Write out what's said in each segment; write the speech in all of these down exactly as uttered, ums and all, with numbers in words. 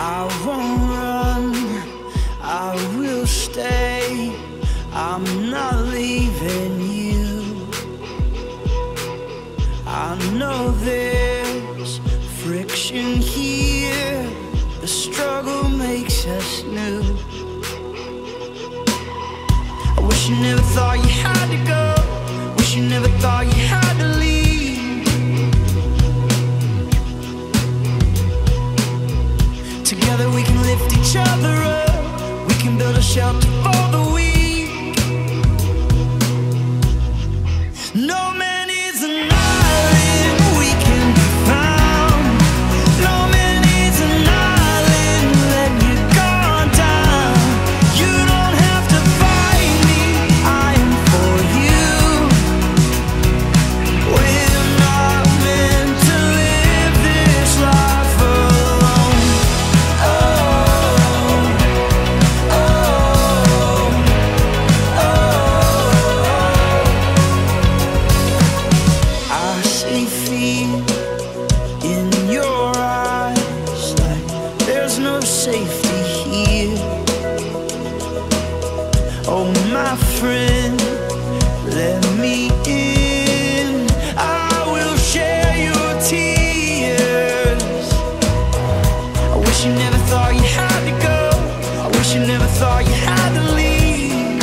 I won't run, I will stay. I'm not leaving you. I know there's friction here. The struggle makes us new. I wish you never thought you had to go. Wish you never thought you had to leave. Together we can lift each other up. We can build a shelter for the weak. No man is an island we can be found. No man is an island letting you guard down. You don't have to fight me, I am for you. We're not meant to live this life alone. Oh, oh, oh. I see fear in your eyes, like there's no safety here. Oh, my friend, let me in. I will share your tears. I wish you never thought you had to go. I wish you never thought you had to leave.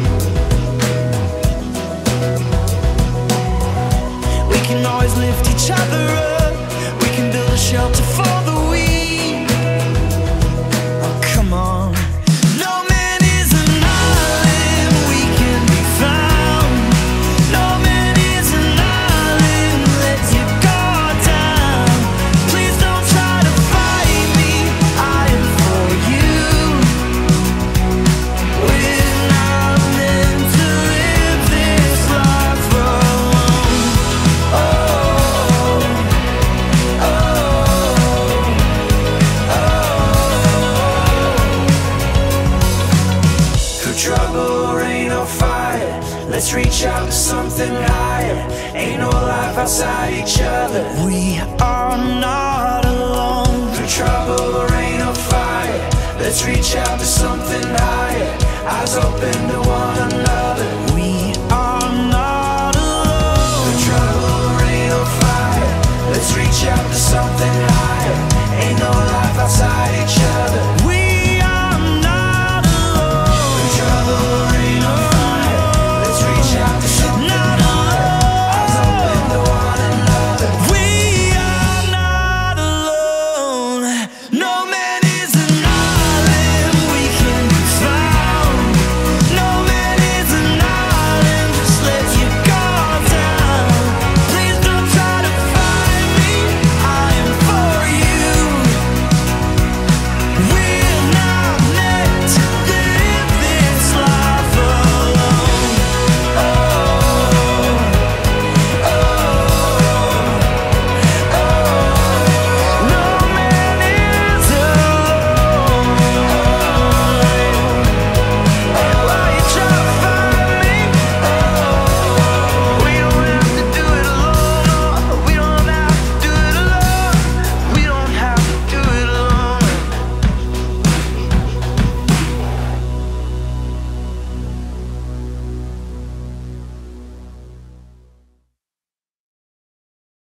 We can always lift each other up. We can build a shelter for the weak. Oh, come on. No man is an island we can be found. No man is an island let you guard down. Please don't try to fight me, I am for you. We're not meant to live this life alone. Oh, oh, oh. Through trouble, rain or fire, let's reach out to something higher. Ain't no life outside each other. We are not alone. Through trouble, rain or fire, let's reach out to something higher. Eyes open to one another.